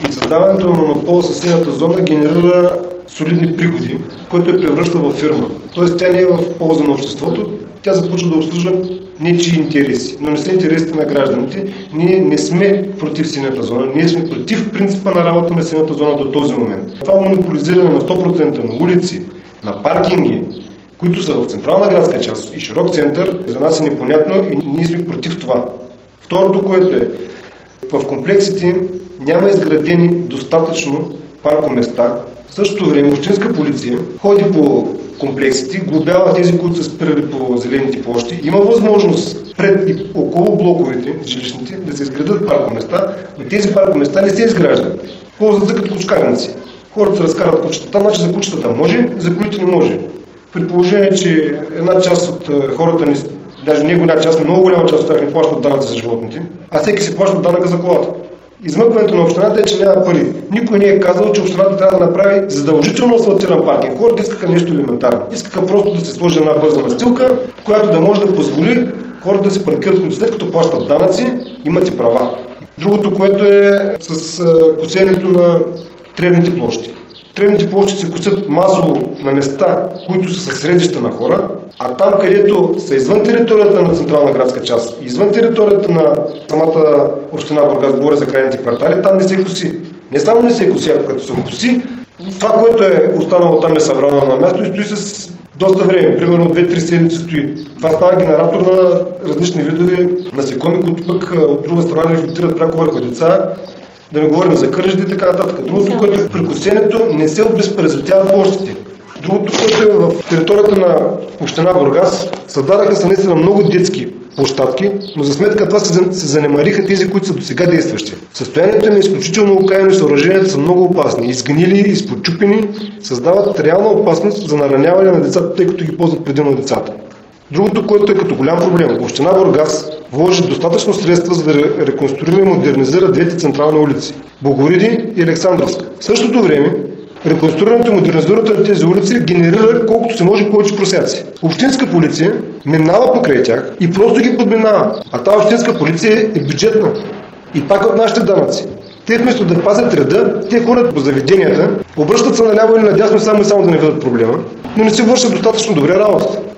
и създаването на монопол със синята зона генерира солидни приходи, който я превръща в фирма. Тоест тя не е в полза на обществото, тя започва да обслужва нечии интереси, но не са интересите на гражданите. Ние не сме против синята зона, ние сме против принципа на работа на синята зона до този момент. Това монополизиране на 100% на улици, на паркинги, които са в централна градска част и широк център, за нас е непонятно и ние сме против това. Второто, което е, в комплексите няма изградени достатъчно паркоместа. В същото време общинска полиция ходи по комплексите, глобява тези, които са спирали по зелените площи. Има възможност пред и около блоковете, жилищните, да се изградат паркоместа, но тези паркоместа не се изграждат. Ползват се като кучкарници. Хората се разкарат кучетата, значи за кучетата може, за колите не може. При положение, че една част от хората, даже не голяма част, но много голяма част от тях не плащат данъци за животните, а всеки си плаща данъка за колата. Измъкването на общината е, че няма пари. Никой не е казал, че общината трябва да направи задължително асфалтиран паркинг. Хората искаха нещо елементарно. Искаха просто да се сложи една бърза настилка, която да може да позволи хората да се паркират, след като плащат данъци, имат и права. Другото, което е с косенето на тревните площи. Тревните площи се косят масово на места, които са средища на хора, а там, където са извън територията на централна градска част, извън територията на самата община Бургас, говоря за крайните квартали, там не се коси. Не само не се коси, а като се коси, това, което е останало там е събрано на място и стои с доста време, примерно 2-3 седмици стои. Това става генератор на различни видове насекоми, които пък от друга страна рефлектират пряко върху деца. Да не говорим за кържите и така нататък. Другото, което е при косенето, не се обезпаразитяват площите. Другото, което е в територията на община Бургас, създадаха се наистина много детски площадки, но за сметка това се занемариха тези, които са досега действащи. Състоянието им е изключително окаяно и съоръженията са много опасни. Изгнили, изподчупени, създават реална опасност за нараняване на децата, тъй като ги ползват предимно децата. Другото, което е като голям проблем, община Бургас вложи достатъчно средства, за да реконструира и модернизира двете централни улици – Богориди и Александровска. В същото време, реконструирането и модернизирането на тези улици генерира колкото се може повече просяци. Общинска полиция минава покрай тях и просто ги подминава. А тази общинска полиция е бюджетна. И пак от нашите данъци. Те вместо да пазят реда, те ходят по заведенията, обръщат се наляво или надясно само и само да не видят проблема, но не си вършат достатъчно добре работата.